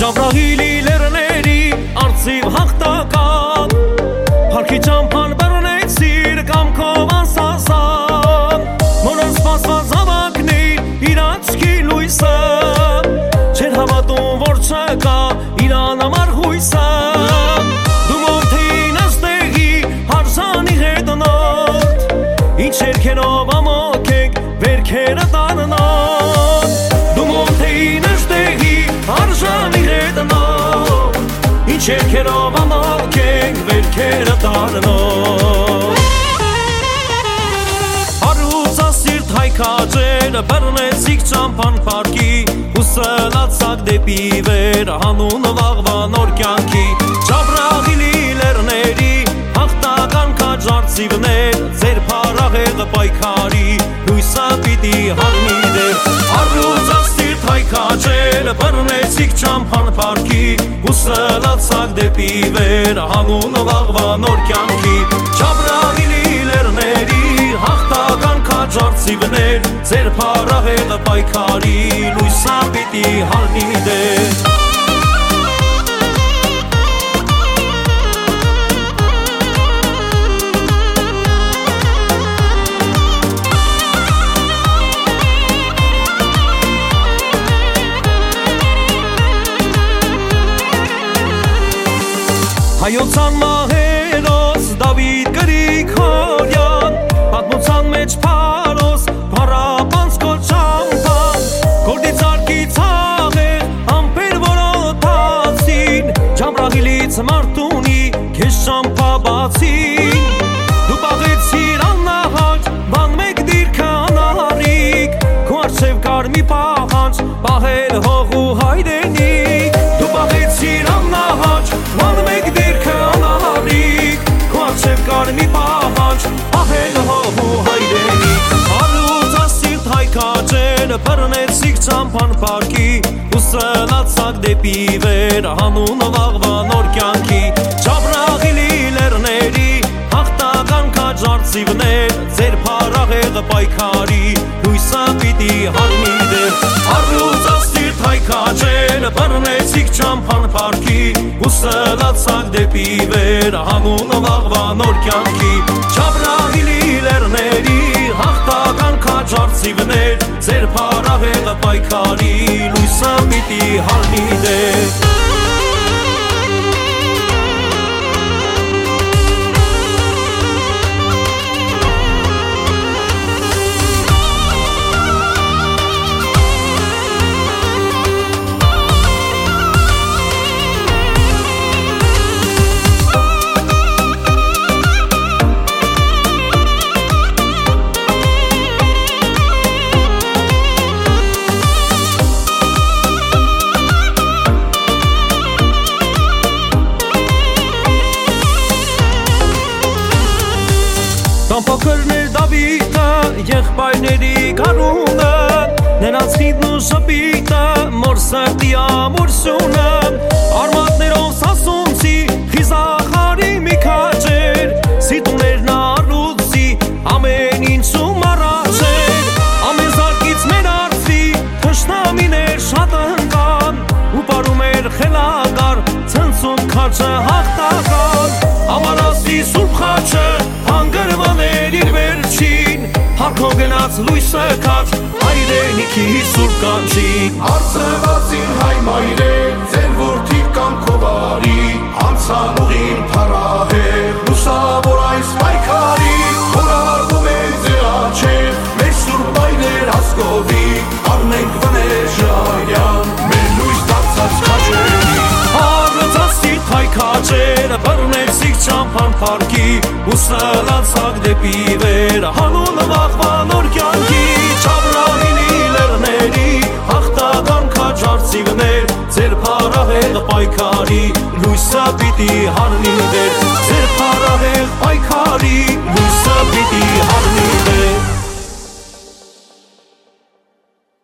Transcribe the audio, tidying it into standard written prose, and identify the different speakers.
Speaker 1: Ջաբրահիլի լեռների արծիվ հաղթական Փառքի ճամփան բռնեցիր կամքով անսասան Նորը սպասված հավակնիր իր աչքի լույսը Չեր հավատում որ չկա իրան համար հույսը Դու մոնթեին աստեղի հարժանի հետնոտ Ինչ երկերով ամոք ենք վերքերը տաննոտ Դու մոնթեին աստեղի հարժանի հետնոտ Ինչ երկերով ամոք ենք վերքերը տաննոտ Հարուցասիրտ հայքաջերը բռնեցիք ճամփան փառքի Ուսլացակ դեպի վեր հանուն վաղվա նոր կյանքի Ջաբրահիլի լեռների հաղթական քաջարծիվներ Ձեր փառահեղը պայքարի հույսը պիտի հառնի դեր Հարուցասիրտ հայքաջերը բռնեցիք ճամփան փառքի Ուսլացակ դեպի վեր հանուն վաղվա նոր կյանքի Ջաբրահիլի լեռների հաղթական քաջարծիվներ Ձեր փառահեղը պայքարի լույսը պիտի հառնի դեր Հայոցան մահերոս Դավիթ Գրիգորյան Պատմության մեջ Փարոս Փարապանց կոչամփան Գորդի ծարկի ցաղեր ամպեր որոտացին Ջաբրահիլից մարտունի քեզ ճամփա բացին Դու պաղեցիր աննահաճ բան մեկ դիրքը անարիք Քո առջև կար մի պահանջ պահել հող ու հայրենիք Դու պաղեցիր աննահաճ բան մեկ դիրքը անարիք Քո առջև կար մի պահանջ պահել հող ու հայրենիք Հարուցասիրտ հայքաջերը բռնեցիք ճամփան փառքի Ուսլացակ դեպի վեր հանուն վաղվա նոր կյանքի Ջաբրահիլի լեռների հաղթական քաջարծիվներ Ձեր փառահեղը պայքարի հույսը պիտի հառնի դեր Հարուցասիրտ հայքաջերը բռնեցիք ճամփան փառքի Ուսլացակ դեպի վեր հանուն վաղվա նոր կյանքի Ջաբրահիլի լեռների հաղթական քաջարծիվներ Ձեր փառահեղը պայքարի լույսը պիտի հառնի դեր Փոքրներ Դավիթը, եղբայրների գարունը Նրանց խիդն ու շպիտը, մոր սրտի ամուրսյունը Արմատներով սասունցի, խիզախարի մի քաջեր Սիտուներն առուծի, ամեն ինչում առաջեր Ամեն զարկից մեր արծի, թշնամիներ շատ ընկան Ու պարում էր խելագար, ցնցում քաջը հաղթական Ամանասի սուրբ խաչը հանգրվաներ իր վերջին Հարկով գնաց լույսը կաց հայրենիքի սուրբ կանչին
Speaker 2: Արծրվածին հայ մայրեր ձեր որդիք կամքով արի Անցան ուղին փառահեղ լուսավոր այս պայքարի Խորարվում են ձեր աչքեր մեր սուրբ մայրեր հասկովի Առնենք վներ ժայրյան մեր լույս դարձած քաջերի
Speaker 1: Հարուցասիրտ հայքաջերը բռնեցիք ճամփան փառքի Ուսլացակ դեպի վեր հանուն վաղվա նոր կյանքի Ջաբրահիլի լեռների հաղթական քաջարծիվներ Ձեր փառահեղը պայքարի լույսը պիտի հառնի դեր Ձեր փառահեղ պայքարի լույսը պիտի